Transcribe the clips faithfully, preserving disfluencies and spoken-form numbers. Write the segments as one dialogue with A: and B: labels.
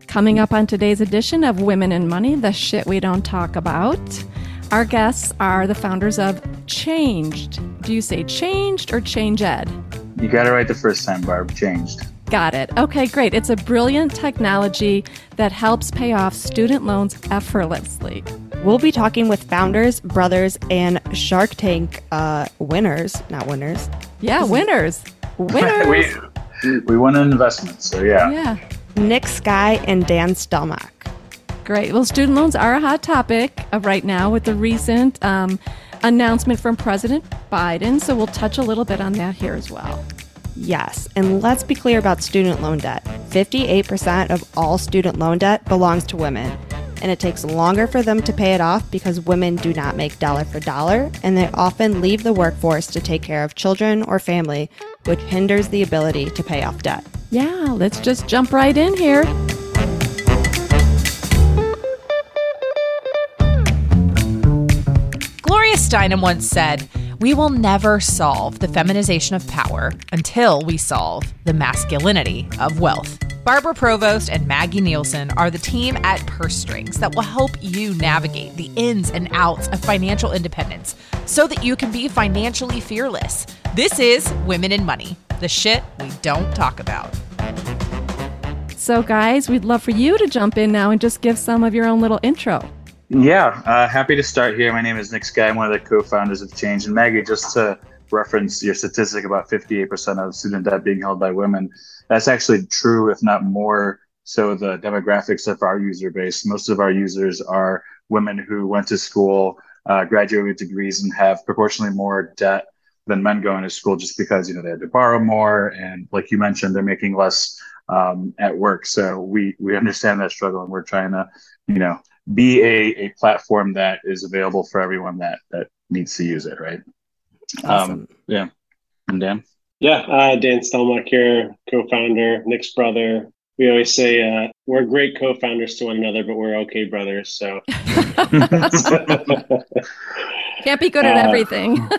A: Coming up on today's edition of Women in Money, the shit we don't talk about, our guests are the founders of Changed. Do you say Changed or Change Ed?
B: You got it right the first time, Barb. Changed.
A: Got it. Okay, great. It's a brilliant technology that helps pay off student loans effortlessly.
C: We'll be talking with founders, brothers, and Shark Tank uh, winners. Not winners.
A: Yeah, winners. Winners.
B: we, we won an investment, so yeah.
A: Yeah.
C: Nick Sky and Dan Stelmach.
A: Great. Well, student loans are a hot topic of right now with the recent um, announcement from President Biden. So we'll touch a little bit on that here as well.
C: Yes. And let's be clear about student loan debt. fifty-eight percent of all student loan debt belongs to women. And it takes longer for them to pay it off because women do not make dollar for dollar. And they often leave the workforce to take care of children or family, which hinders the ability to pay off debt.
A: Yeah, let's just jump right in here.
D: Gloria Steinem once said, "We will never solve the feminization of power until we solve the masculinity of wealth." Barbara Provost and Maggie Nielsen are the team at Purse Strings that will help you navigate the ins and outs of financial independence so that you can be financially fearless. This is Women in Money, the shit we don't talk about.
A: So, guys, we'd love for you to jump in now and just give some of your own little intro.
B: Yeah, uh, happy to start here. My name is Nick Sky. I'm one of the co-founders of Change. And Maggie, just to reference your statistic about fifty-eight percent of student debt being held by women, that's actually true, if not more so the demographics of our user base. Most of our users are women who went to school, uh, graduated with degrees, and have proportionally more debt than men going to school just because, you know, they had to borrow more. And like you mentioned, they're making less um, at work. So we, we understand that struggle, and we're trying to, you know, be a, a platform that is available for everyone that, that needs to use it, right?
C: Awesome.
B: Um, yeah. And Dan?
E: Yeah, uh, Dan Stelmach here, co-founder, Nick's brother. We always say uh, we're great co-founders to one another, but we're okay brothers. So
A: can't be good at
E: uh,
A: everything.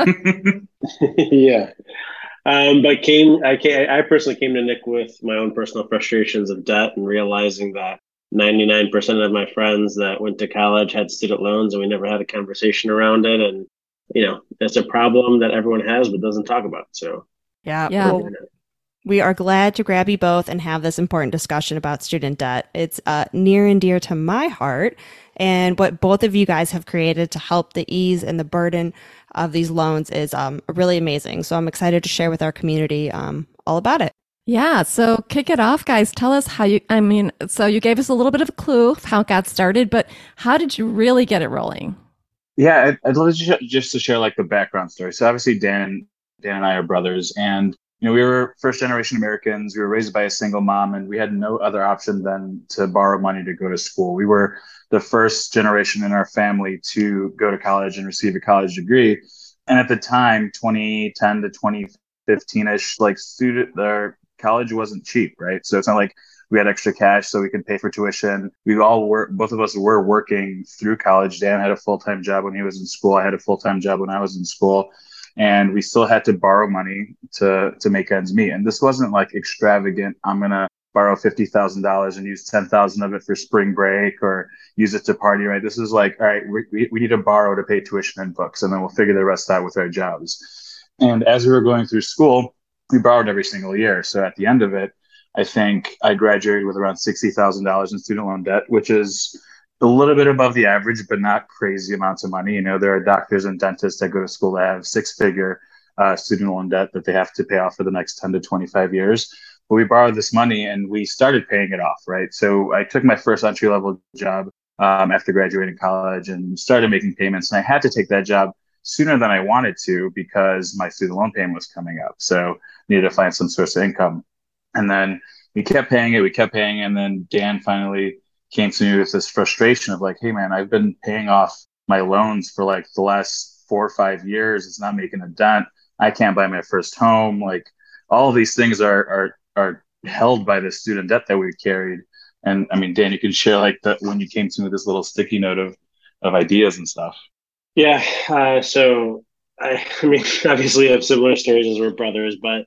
E: yeah, um, but came I came, I personally came to Nick with my own personal frustrations of debt and realizing that ninety-nine percent of my friends that went to college had student loans, and we never had a conversation around it. And you know, it's a problem that everyone has but doesn't talk about. So
C: yeah,
A: yeah.
C: Well, we are glad to grab you both and have this important discussion about student debt. It's uh, near and dear to my heart, and what both of you guys have created to help the ease and the burden of these loans is um, really amazing. So I'm excited to share with our community um, all about it.
A: Yeah. So kick it off, guys. Tell us how you, I mean, so you gave us a little bit of a clue of how it got started, but how did you really get it rolling?
B: Yeah, I'd, I'd love to sh- just to share like the background story. So obviously Dan, Dan and I are brothers, and you know, we were first generation Americans. We were raised by a single mom, and we had no other option than to borrow money to go to school. We were the first generation in our family to go to college and receive a college degree. And at the time, twenty ten to twenty fifteen-ish, like student, our college wasn't cheap, right? So it's not like we had extra cash so we could pay for tuition. We all were, both of us were working through college. Dan had a full-time job when he was in school. I had a full-time job when I was in school. And we still had to borrow money to, to make ends meet. And this wasn't like extravagant. I'm going to borrow fifty thousand dollars and use ten thousand dollars of it for spring break or use it to party, right? This is like, all right, we, we need to borrow to pay tuition and books, and then we'll figure the rest out with our jobs. And as we were going through school, we borrowed every single year. So at the end of it, I think I graduated with around sixty thousand dollars in student loan debt, which is a little bit above the average, but not crazy amounts of money. You know, there are doctors and dentists that go to school that have six-figure uh, student loan debt that they have to pay off for the next ten to twenty-five years. But we borrowed this money and we started paying it off, right? So I took my first entry-level job um, after graduating college and started making payments. And I had to take that job sooner than I wanted to because my student loan payment was coming up. So I needed to find some source of income. And then we kept paying it, we kept paying it. And then Dan finally came to me with this frustration of like, hey man, I've been paying off my loans for like the last four or five years. It's not making a dent. I can't buy my first home. Like all of these things are, are, are held by the student debt that we carried. And I mean, Dan, you can share like that when you came to me with this little sticky note of, of ideas and stuff.
E: Yeah. Uh, so I, I mean, obviously I have similar stories as we're brothers, but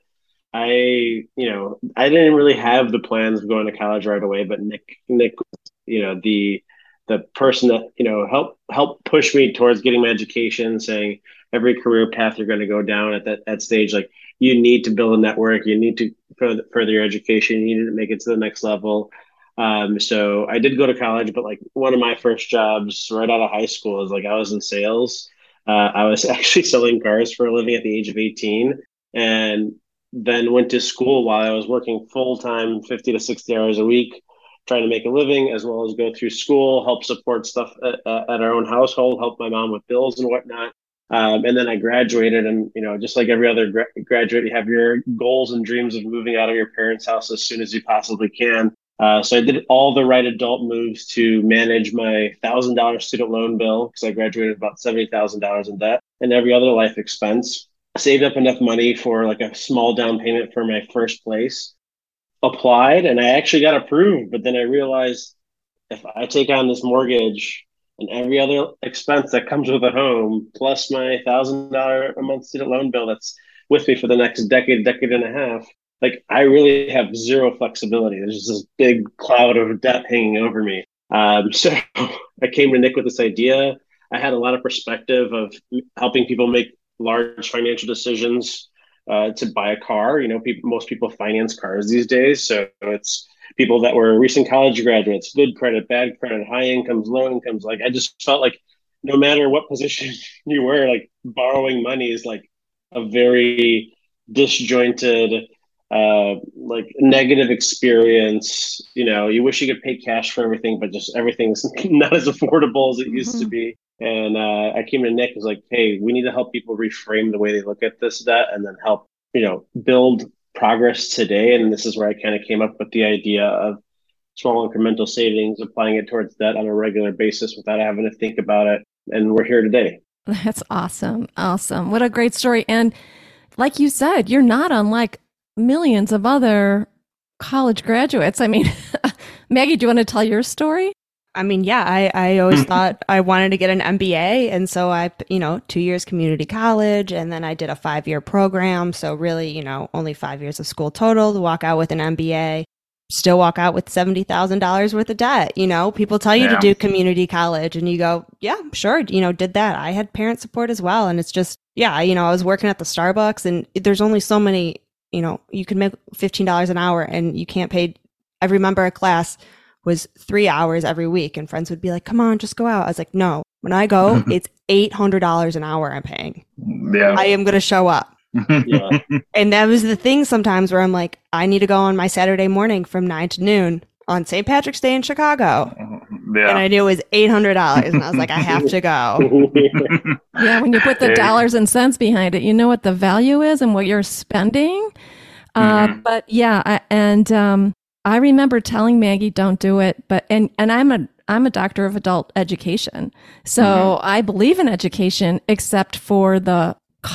E: I, you know, I didn't really have the plans of going to college right away, but Nick, Nick, you know, the the person that, you know, helped help push me towards getting my education, saying every career path you're going to go down at that that stage, like you need to build a network, you need to further, further your education, you need to make it to the next level. Um, so I did go to college, but like one of my first jobs right out of high school is like I was in sales. Uh, I was actually selling cars for a living at the age of eighteen, and then went to school while I was working full time, fifty to sixty hours a week, trying to make a living, as well as go through school, help support stuff at, at our own household, help my mom with bills and whatnot. Um, and then I graduated, and you know, just like every other gra- graduate, you have your goals and dreams of moving out of your parents' house as soon as you possibly can. Uh, so I did all the right adult moves to manage my thousand dollar student loan bill because I graduated about seventy thousand dollars in debt and every other life expense. Saved up enough money for like a small down payment for my first place. Applied, and I actually got approved. But then I realized if I take on this mortgage and every other expense that comes with a home, plus my thousand dollar a month student loan bill that's with me for the next decade, decade and a half, like I really have zero flexibility. There's just this big cloud of debt hanging over me. Um, so I came to Nick with this idea. I had a lot of perspective of helping people make large financial decisions uh, to buy a car. You know, people, most people finance cars these days. So it's people that were recent college graduates, good credit, bad credit, high incomes, low incomes. Like I just felt like no matter what position you were, like borrowing money is like a very disjointed, uh, like negative experience. You know, you wish you could pay cash for everything, but just everything's not as affordable as it used mm-hmm. to be. And uh, I came to Nick, was like, hey, we need to help people reframe the way they look at this debt and then help, you know, build progress today. And this is where I kind of came up with the idea of small incremental savings, applying it towards debt on a regular basis without having to think about it. And we're here today.
A: That's awesome. Awesome. What a great story. And like you said, you're not unlike millions of other college graduates. I mean, Maggie, do you want to tell your story?
C: I mean, yeah, I, I always thought I wanted to get an M B A. And so I, you know, two years community college, and then I did a five year program. So really, you know, only five years of school total to walk out with an M B A, still walk out with seventy thousand dollars worth of debt. You know, people tell you yeah. to do community college and you go, yeah, sure. You know, did that. I had parent support as well. And it's just, yeah, you know, I was working at the Starbucks and there's only so many, you know, you can make fifteen dollars an hour and you can't pay. I remember a class was three hours every week and friends would be like, come on, just go out. I was like, no, when I go, it's eight hundred dollars an hour I'm paying. Yeah. I am going to show up. Yeah. And that was the thing sometimes where I'm like, I need to go on my Saturday morning from nine to noon on Saint Patrick's Day in Chicago. Yeah. And I knew it was eight hundred dollars and I was like, I have to go.
A: Yeah. When you put the dollars and cents behind it, you know what the value is and what you're spending. Uh, mm-hmm. But yeah. I, and, um, I remember telling Maggie, don't do it. But, and, and I'm a, I'm a doctor of adult education. So mm-hmm. I believe in education, except for the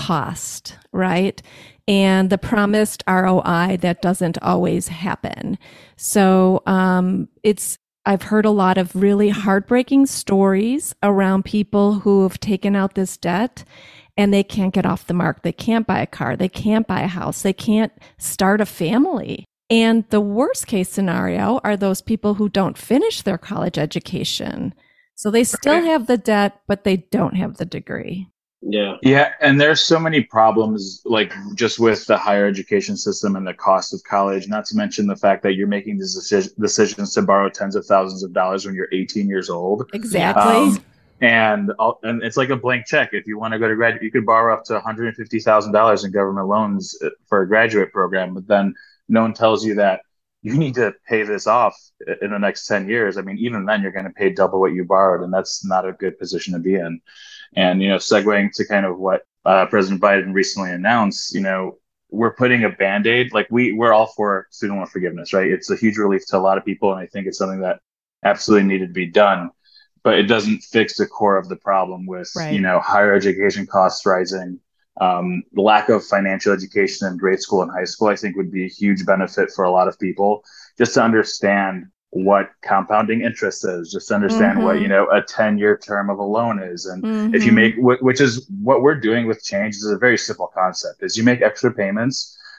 A: cost, right? And the promised R O I that doesn't always happen. So, um, it's, I've heard a lot of really heartbreaking stories around people who have taken out this debt and they can't get off the mark. They can't buy a car. They can't buy a house. They can't start a family. And the worst case scenario are those people who don't finish their college education. So they still have the debt, but they don't have the degree.
E: Yeah.
B: Yeah. And there's so many problems, like just with the higher education system and the cost of college, not to mention the fact that you're making these deci- decisions to borrow tens of thousands of dollars when you're eighteen years old.
A: Exactly.
B: Um, and, and it's like a blank check. If you want to go to graduate, you could borrow up to one hundred fifty thousand dollars in government loans for a graduate program, but then no one tells you that you need to pay this off in the next ten years. I mean, even then you're going to pay double what you borrowed, and that's not a good position to be in. And, you know, segueing to kind of what uh, President Biden recently announced, you know, we're putting a Band-Aid, like we, we're all for student loan forgiveness, right? It's a huge relief to a lot of people. And I think it's something that absolutely needed to be done, but it doesn't fix the core of the problem with, right. you know, higher education costs rising. Um, the lack of financial education in grade school and high school, I think would be a huge benefit for a lot of people just to understand what compounding interest is, just to understand mm-hmm. what, you know, a ten year term of a loan is. And mm-hmm. if you make, which is what we're doing with Change, is a very simple concept, is you make extra payments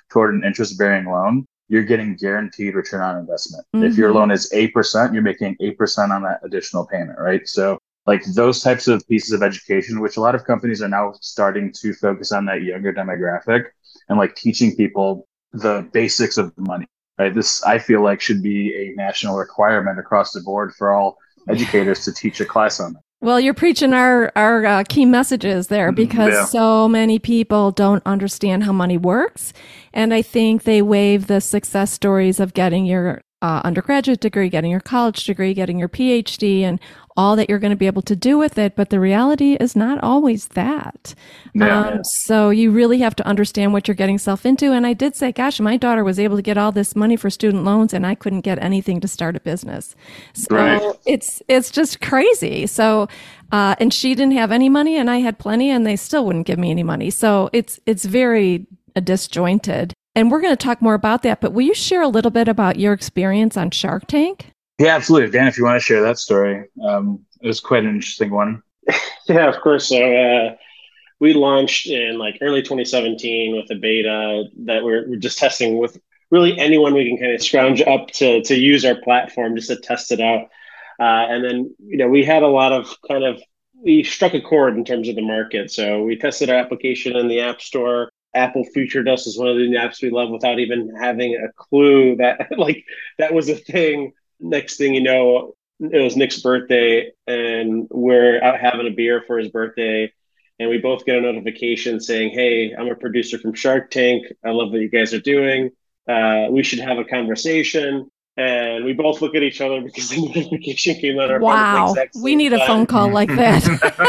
B: toward an interest-bearing loan, you're getting guaranteed return on investment.
A: Mm-hmm.
B: If your loan is eight percent, you're making eight percent on that additional payment, right? So like those types of pieces of education, which a lot of companies are now starting to focus on that younger demographic and like teaching people the basics of money, right? This, I feel like, should be a national requirement across the board for all educators to teach a class on that.
A: Well, you're preaching our, our uh, key messages there, because yeah. so many people don't understand how money works. And I think they wave the success stories of getting your uh, undergraduate degree, getting your college degree, getting your P H D, and all that you're going to be able to do with it. But the reality is not always that.
B: Yeah.
A: Um, so you really have to understand what you're getting yourself into. And I did say, gosh, my daughter was able to get all this money for student loans, and I couldn't get anything to start a business. So
B: right.
A: it's it's just crazy. So uh, and she didn't have any money, and I had plenty, and they still wouldn't give me any money. So it's it's very uh, disjointed. And we're going to talk more about that. But will you share a little bit about your experience on Shark Tank?
B: Yeah, absolutely. Dan, if you want to share that story, um, it was quite an interesting one.
E: Yeah, of course. So uh, we launched in like early twenty seventeen with a beta that we're, we're just testing with really anyone we can kind of scrounge up to to use our platform just to test it out. Uh, and then, you know, we had a lot of kind of, we struck a chord in terms of the market. So we tested our application in the App Store. Apple featured us as one of the apps we love without even having a clue that like that was a thing. Next thing you know, it was Nick's birthday, and we're out having a beer for his birthday, and we both get a notification saying, "Hey, I'm a producer from Shark Tank. I love what you guys are doing. Uh, we should have a conversation." And we both look at each other because the notification came on our phone.
A: Wow, we need a phone call like that.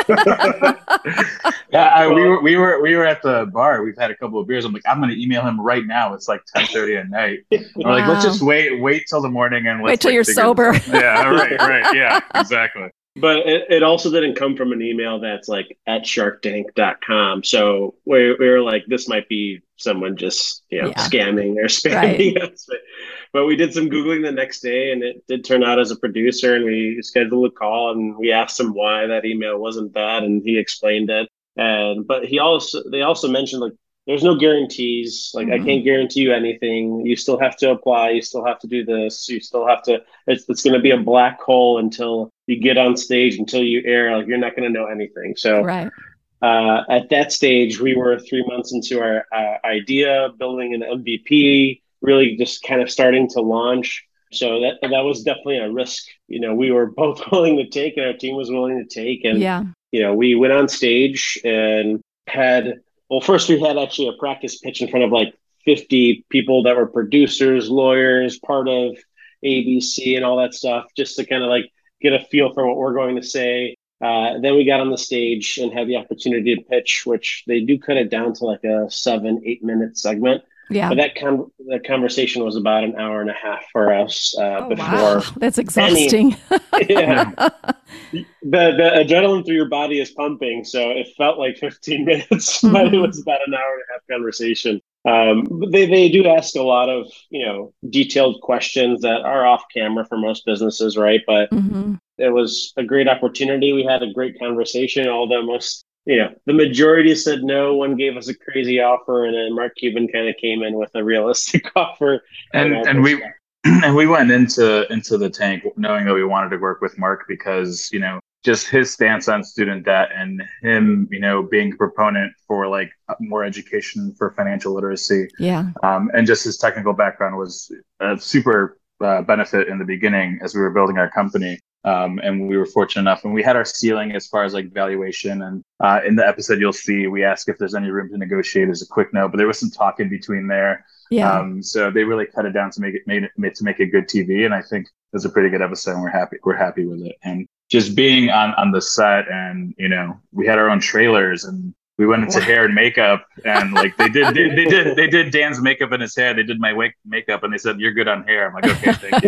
B: yeah, I, we were we were we were at the bar. We've had a couple of beers. I'm like, I'm going to email him right now. It's like ten thirty at night. Wow. We're like, let's just wait, wait till the morning and let's
A: wait till
B: like,
A: you're sober.
B: Yeah, right, right, yeah, exactly.
E: But it, it also didn't come from an email that's like at shark tank dot com. So we, we were like, this might be someone just, you know, yeah. scamming or spamming right. us. But, but we did some Googling the next day, and it did turn out as a producer, and we scheduled a call, and we asked him why that email wasn't that, and he explained it. And but he also they also mentioned like there's no guarantees. Like mm-hmm. I can't guarantee you anything. You still have to apply. You still have to do this. You still have to. It's it's going to be a black hole until you get on stage, until you air. Like you're not going to know anything. So
A: right.
E: uh, at that stage, we were three months into our uh, idea, building an M V P, really just kind of starting to launch. So that that was definitely a risk. You know, we were both willing to take, and our team was willing to take. And
A: yeah.
E: you know, we went on stage and had. Well, first we had actually a practice pitch in front of like fifty people that were producers, lawyers, part of A B C and all that stuff, just to kind of like get a feel for what we're going to say. Uh, then we got on the stage and had the opportunity to pitch, which they do cut it down to like a seven, eight minute segment.
A: Yeah.
E: But that con- that conversation was about an hour and a half for us uh,
A: oh,
E: before.
A: Wow. That's exhausting.
E: Any, yeah. the the adrenaline through your body is pumping, so it felt like fifteen minutes, mm-hmm. but it was about an hour and a half conversation. Um, but they they do ask a lot of you know detailed questions that are off camera for most businesses, right? But
A: mm-hmm.
E: it was a great opportunity. We had a great conversation. Although most. You know, the majority said no. One gave us a crazy offer, and then Mark Cuban kind of came in with a realistic offer.
B: And and we and we went into into the tank knowing that we wanted to work with Mark because you know just his stance on student debt and him you know being a proponent for like more education for financial literacy.
A: Yeah.
B: Um, and just his technical background was a super uh, benefit in the beginning as we were building our company. Um, and we were fortunate enough, and we had our ceiling as far as like valuation. And uh, in the episode, you'll see we ask if there's any room to negotiate as a quick note, but there was some talk in between there.
A: Yeah.
B: Um, so they really cut it down to make it made it made, to make it good T V. And I think it was a pretty good episode, and we're happy we're happy with it. And just being on on the set, and you know, we had our own trailers, and we went into hair and makeup, and like they did, they, they did, they did Dan's makeup in his hair. They did my wake makeup, and they said, "You're good on hair." I'm like, "Okay, thank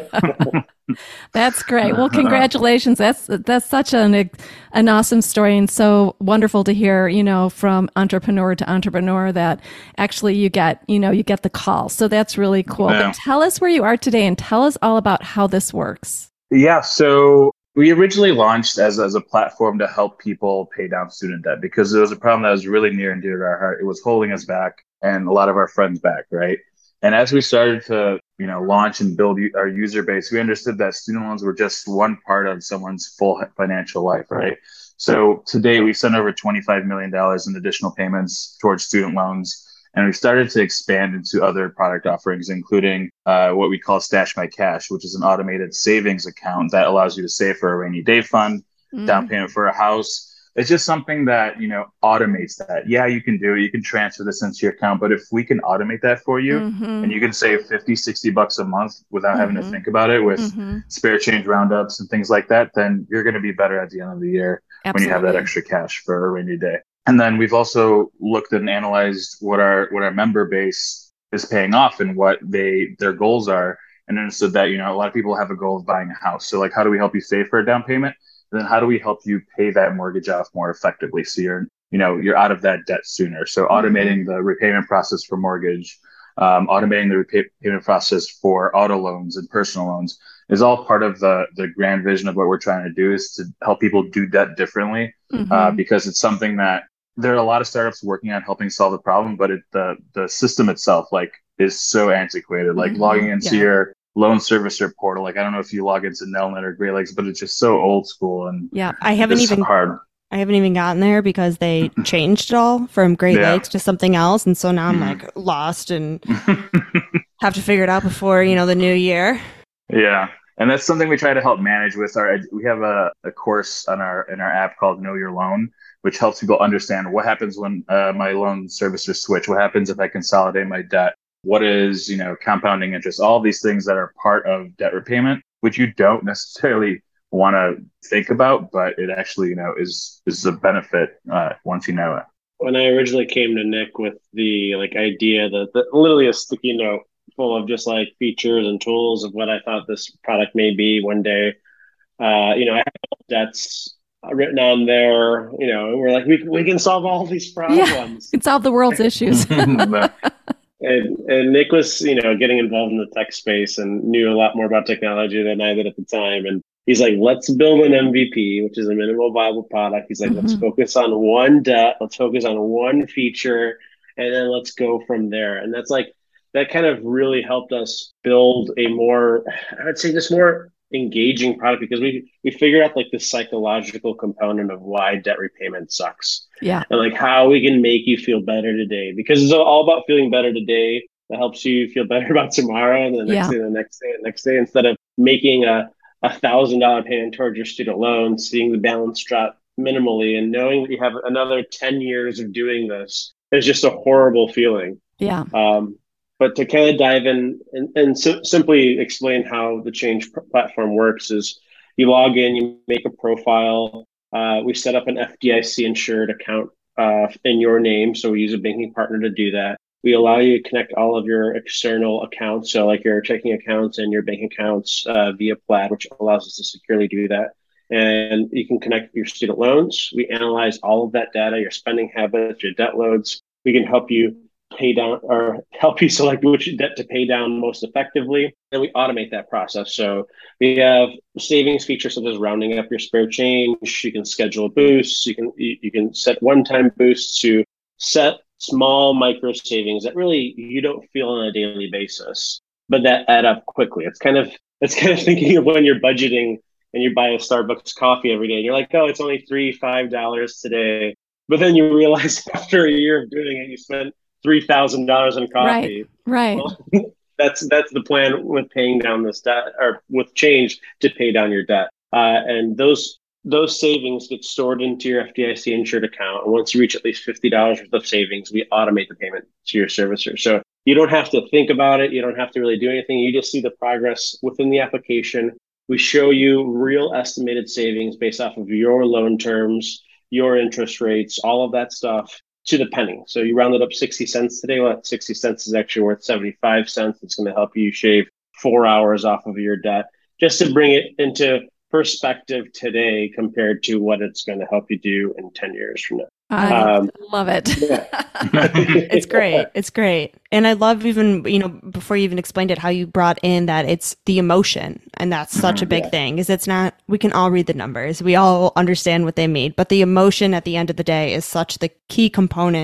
B: you."
A: That's great. Well, congratulations. That's that's such an an awesome story, and so wonderful to hear. You know, from entrepreneur to entrepreneur, that actually you get, you know, you get the call. So that's really cool.
B: Yeah.
A: But tell us where you are today, and tell us all about how this works.
B: Yeah. So. We originally launched as, as a platform to help people pay down student debt because it was a problem that was really near and dear to our heart. It was holding us back. and a lot of our friends back, right? And as we started to, you know, launch and build our user base, we understood that student loans were just one part of someone's full financial life, right? So today we sent over twenty-five million dollars in additional payments towards student loans. And we started to expand into other product offerings, including uh, what we call Stash My Cash, which is an automated savings account that allows you to save for a rainy day fund, mm. down payment for a house. It's just something that, you know, automates that. Yeah, you can do it. You can transfer this into your account. But if we can automate that for you mm-hmm. and you can save fifty, sixty bucks a month without mm-hmm. having to think about it with mm-hmm. spare change roundups and things like that, then you're going to be better at the end of the year Absolutely. When you have that extra cash for a rainy day. And then we've also looked and analyzed what our what our member base is paying off and what they their goals are, and understood that, you know, a lot of people have a goal of buying a house. So like, how do we help you save for a down payment? And then how do we help you pay that mortgage off more effectively so you're you know you're out of that debt sooner? So automating the repayment process for mortgage, um, automating the repayment process for auto loans and personal loans is all part of the the grand vision of what we're trying to do, is to help people do debt differently, mm-hmm. uh, because it's something that there are a lot of startups working on helping solve the problem, but it, the the system itself like is so antiquated. Like mm-hmm. logging into yeah. your loan servicer portal, like I don't know if you log into Nelnet or Great Lakes, but it's just so old school and
C: yeah, I haven't even
B: hard.
C: I haven't even gotten there because they changed it all from Great yeah. Lakes to something else, and so now I'm like lost and have to figure it out before you know the new year.
B: Yeah. And that's something we try to help manage with our, we have a, a course on our, in our app called Know Your Loan, which helps people understand what happens when uh, my loan servicers switch. What happens if I consolidate my debt? What is, you know, compounding interest? All of these things that are part of debt repayment, which you don't necessarily want to think about, but it actually, you know, is, is a benefit uh, once you know it.
E: When I originally came to Nick with the like idea that, that literally a sticky note full of just like features and tools of what I thought this product may be one day. Uh, you know, I have debts written on there, you know, and we're like, we, we can solve all these problems.
A: Yeah, we can solve the world's issues.
E: and, and Nick was, you know, getting involved in the tech space and knew a lot more about technology than I did at the time. And he's like, let's build an M V P, which is a minimal viable product. He's like, mm-hmm. let's focus on one debt. Let's focus on one feature. And then let's go from there. And that's like, that kind of really helped us build a more, I would say, just more engaging product, because we we figured out like the psychological component of why debt repayment sucks.
A: Yeah.
E: And like how we can make you feel better today, because it's all about feeling better today. That helps you feel better about tomorrow and the next yeah. day, the next day, the next day, instead of making a a thousand dollar payment towards your student loan, seeing the balance drop minimally and knowing that you have another ten years of doing this is just a horrible feeling.
A: Yeah.
E: Um, But to kind of dive in and, and si- simply explain how the Change pr- platform works is you log in, you make a profile. Uh, we set up an F D I C insured account uh, in your name. So we use a banking partner to do that. We allow you to connect all of your external accounts. So like your checking accounts and your bank accounts uh, via Plaid, which allows us to securely do that. And you can connect your student loans. We analyze all of that data, your spending habits, your debt loads. We can help you pay down or help you select which debt to pay down most effectively. And we automate that process. So we have savings features such as rounding up your spare change. You can schedule boosts. You can you, you can set one-time boosts to set small micro savings that really you don't feel on a daily basis, but that add up quickly. It's kind of it's kind of thinking of when you're budgeting and you buy a Starbucks coffee every day. And you're like, oh, it's only three, five dollars today. But then you realize after a year of doing it, you spent three thousand dollars in coffee.
A: Right, right.
E: Well, that's that's the plan with paying down this debt, or with Change to pay down your debt. Uh, and those those savings get stored into your F D I C insured account. And once you reach at least fifty dollars worth of savings, we automate the payment to your servicer. So you don't have to think about it. You don't have to really do anything. You just see the progress within the application. We show you real estimated savings based off of your loan terms, your interest rates, all of that stuff, to the penny. So you rounded up sixty cents today. Well, that sixty cents is actually worth seventy-five cents. It's going to help you shave four hours off of your debt, just to bring it into perspective today compared to what it's going to help you do in ten years from now.
A: I um, love it.
E: Yeah.
C: It's great. It's great. And I love even, you know, before you even explained it, how you brought in that it's the emotion. And that's such a big yeah. thing, is it's not, we can all read the numbers. We all understand what they mean, but the emotion at the end of the day is such the key component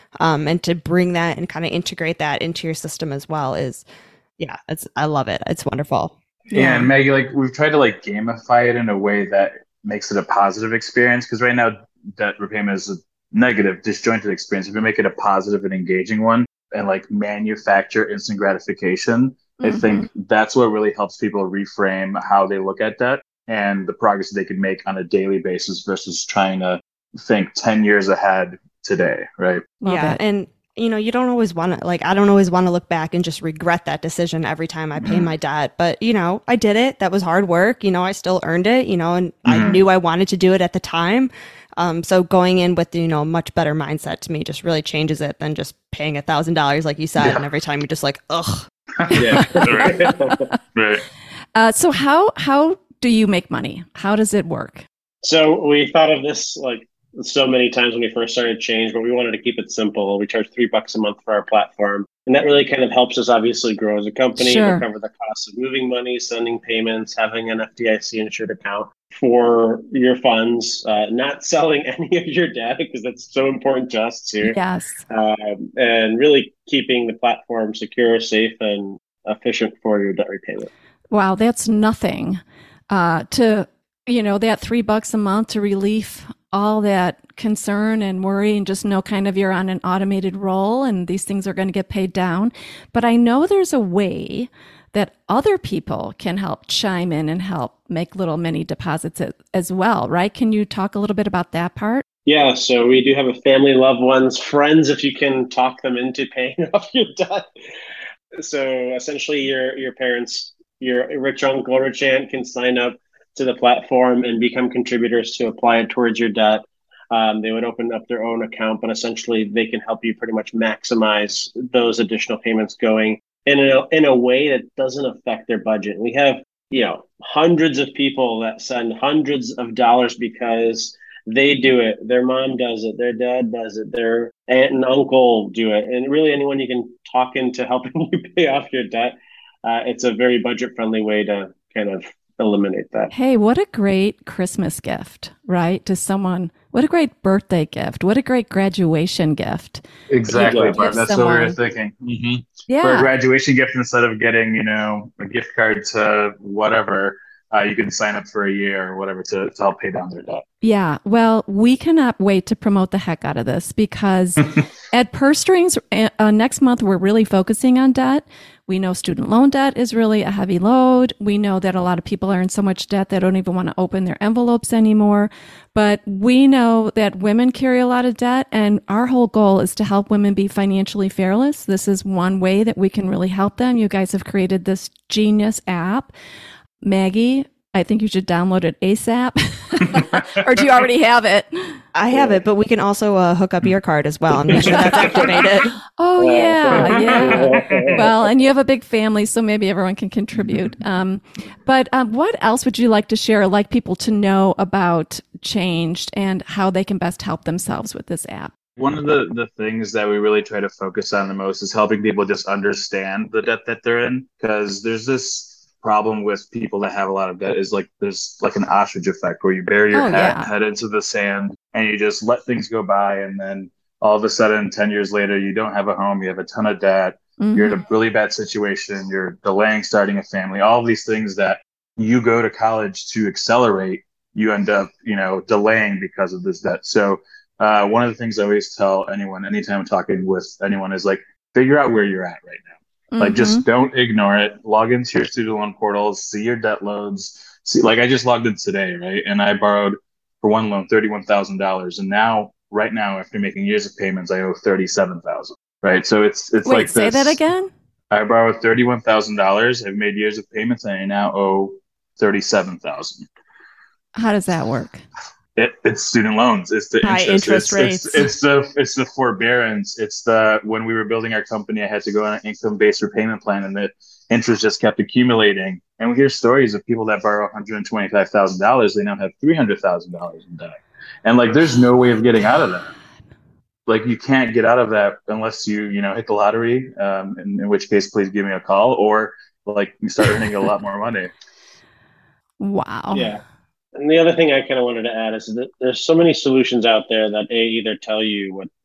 C: Um, and to bring that and kind of integrate that into your system as well is, yeah, it's, I love it. It's wonderful.
B: Yeah, yeah. And Maggie, like we've tried to like gamify it in a way that makes it a positive experience. Because right now, debt repayment is a negative, disjointed experience. If you make it a positive and engaging one, and like manufacture instant gratification, mm-hmm. I think that's what really helps people reframe how they look at debt and the progress they can make on a daily basis versus trying to think ten years ahead today, right?
C: Love yeah. It. And, you know, you don't always want to, like, I don't always want to look back and just regret that decision every time I pay mm-hmm. my debt. But, you know, I did it. That was hard work. You know, I still earned it, you know, and mm-hmm. I knew I wanted to do it at the time. Um, so going in with, you know, much better mindset to me just really changes it than just paying a thousand dollars, like you said. Yeah. And every time you're just like, ugh.
B: Yeah. Right. Right.
A: Uh, so how, how do you make money? How does it work?
E: So we thought of this like so many times when we first started Change, but we wanted to keep it simple. We charge three bucks a month for our platform. And that really kind of helps us obviously grow as a company,
A: sure.
E: cover the costs of moving money, sending payments, having an F D I C insured account for your funds, uh, not selling any of your debt because that's so important to us too.
A: Yes.
E: Um, and really keeping the platform secure, safe, and efficient for your debt repayment.
A: Wow, that's nothing uh, to, you know, that three bucks a month to relieve all that concern and worry and just know kind of you're on an automated roll and these things are going to get paid down. But I know there's a way that other people can help chime in and help make little mini deposits as well, right? Can you talk a little bit about that part?
E: Yeah, so we do have a family, loved ones, friends, if you can talk them into paying off your debt. So essentially your your parents, your rich uncle or rich aunt can sign up to the platform and become contributors to apply it towards your debt. Um, they would open up their own account, but essentially they can help you pretty much maximize those additional payments going in a, in a way that doesn't affect their budget. We have, you know, hundreds of people that send hundreds of dollars because they do it. Their mom does it. Their dad does it. Their aunt and uncle do it. And really anyone you can talk into helping you pay off your debt. Uh, it's a very budget friendly way to kind of eliminate that.
A: Hey, what a great Christmas gift, right? To someone, what a great birthday gift. What a great graduation gift.
B: Exactly, Barb. That's someone. What we were thinking. Mm-hmm.
A: Yeah.
B: For a graduation gift, instead of getting, you know, a gift card to whatever, uh, you can sign up for a year or whatever to, to help pay down their debt.
A: Yeah. Well, we cannot wait to promote the heck out of this because at Purse Strings, uh, next month, we're really focusing on debt. We know student loan debt is really a heavy load. We know that a lot of people are in so much debt they don't even want to open their envelopes anymore. But we know that women carry a lot of debt, and our whole goal is to help women be financially fearless. This is one way that we can really help them. You guys have created this genius app. Maggie, I think you should download it ASAP. Or do you already have it?
C: I have it, but we can also uh, hook up your card as well and make sure that's activated.
A: Oh, yeah, yeah. Well, and you have a big family, so maybe everyone can contribute. Um, but um, what else would you like to share, or like people to know about Changed and how they can best help themselves with this app?
B: One of the, the things that we really try to focus on the most is helping people just understand the debt that they're in, because there's this problem with people that have a lot of debt is like there's like an ostrich effect where you bury your
A: oh,
B: head,
A: yeah.
B: head into the sand and you just let things go by, and then all of a sudden ten years later you don't have a home, you have a ton of debt, mm-hmm. you're in a really bad situation, you're delaying starting a family, all of these things that you go to college to accelerate, you end up, you know, delaying because of this debt. So uh, one of the things I always tell anyone anytime I'm talking with anyone is like, figure out where you're at right now. Like, mm-hmm. just don't ignore it. Log into your student loan portals, see your debt loads. See, like I just logged in today, right? And I borrowed for one loan thirty-one thousand dollars. And now, right now, after making years of payments, I owe thirty-seven thousand dollars, right? So it's it's
A: Wait,
B: like
A: say
B: this.
A: that again?
B: I borrowed thirty-one thousand dollars. I've made years of payments, and I now owe thirty-seven thousand dollars.
A: How does that work?
B: It, it's student loans. It's the
C: high
B: interest,
C: interest
B: it's,
C: rates.
B: It's, it's the it's the forbearance. It's the when we were building our company, I had to go on an income-based repayment plan, and the interest just kept accumulating. And we hear stories of people that borrow one hundred twenty-five thousand dollars. They now have three hundred thousand dollars in debt, and like there's no way of getting out of that. Like you can't get out of that unless you you know hit the lottery. Um, in, in which case, please give me a call, or like you start earning a lot more money.
A: Wow.
E: Yeah. And the other thing I kind of wanted to add is that there's so many solutions out there that a either tell you what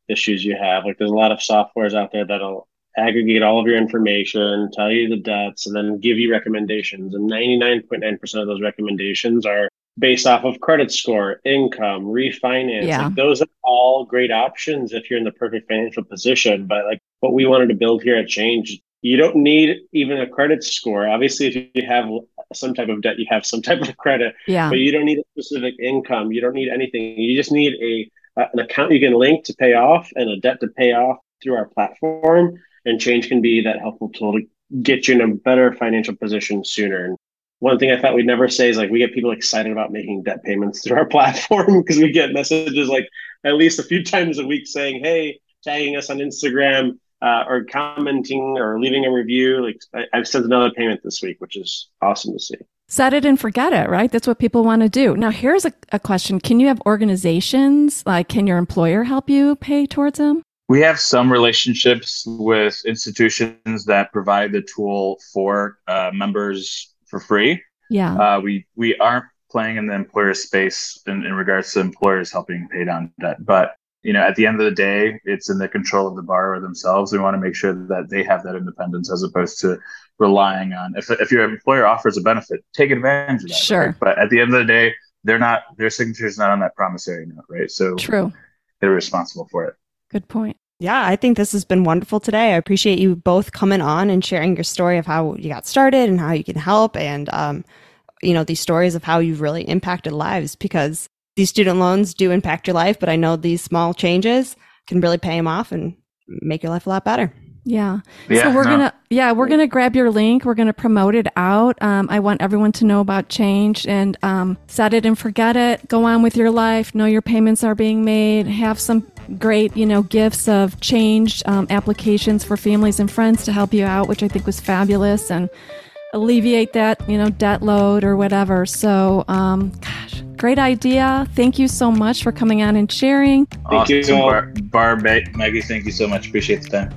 E: issues you have. Like there's a lot of softwares out there that'll aggregate all of your information, tell you the debts, and then give you recommendations. And ninety-nine point nine percent of those recommendations are based off of credit score, income, refinance.
A: Yeah.
E: Like those are all great options if you're in the perfect financial position. But like what we wanted to build here at Change, you don't need even a credit score. Obviously, if you have some type of debt, you have some type of credit,
A: Yeah.
E: but you don't need a specific income. You don't need anything. You just need a an account you can link to pay off and a debt to pay off through our platform. And Change can be that helpful tool to get you in a better financial position sooner. And one thing I thought we'd never say is like we get people excited about making debt payments through our platform because we get messages like at least a few times a week saying, hey, tagging us on Instagram uh, or commenting or leaving a review. Like I, I've sent another payment this week, which is awesome to see.
A: Set it and forget it, right? That's what people want to do. Now, here's a, a question. Can you have organizations, like can your employer help you pay towards them?
B: We have some relationships with institutions that provide the tool for uh, members for free.
A: Yeah.
B: Uh, we we aren't playing in the employer space in, in regards to employers helping pay down debt. But, you know, at the end of the day, it's in the control of the borrower themselves. We want to make sure that they have that independence as opposed to relying on, if if your employer offers a benefit, take advantage of that.
A: Sure.
B: Right? But at the end of the day, they're not, their signature is not on that promissory note, right? So
A: True.
B: They're responsible for it.
A: Good point.
C: Yeah, I think this has been wonderful today. I appreciate you both coming on and sharing your story of how you got started and how you can help, and um, you know, these stories of how you've really impacted lives, because these student loans do impact your life, but I know these small changes can really pay them off and make your life a lot better.
A: Yeah.
B: Yeah,
A: so we're
B: no.
A: gonna yeah we're gonna grab your link. We're gonna promote it out. Um, I want everyone to know about Change and um, set it and forget it. Go on with your life. Know your payments are being made. Have some great you know gifts of Change um, applications for families and friends to help you out, which I think was fabulous, and alleviate that you know debt load or whatever. So um, gosh, great idea. Thank you so much for coming on and sharing.
E: Thank
B: Awesome.
E: you all.
B: Bar- Barb, Maggie, thank you so much. Appreciate the time.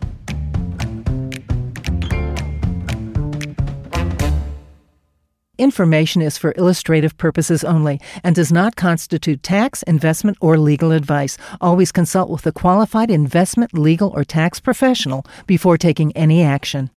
F: Information is for illustrative purposes only and does not constitute tax, investment, or legal advice. Always consult with a qualified investment, legal, or tax professional before taking any action.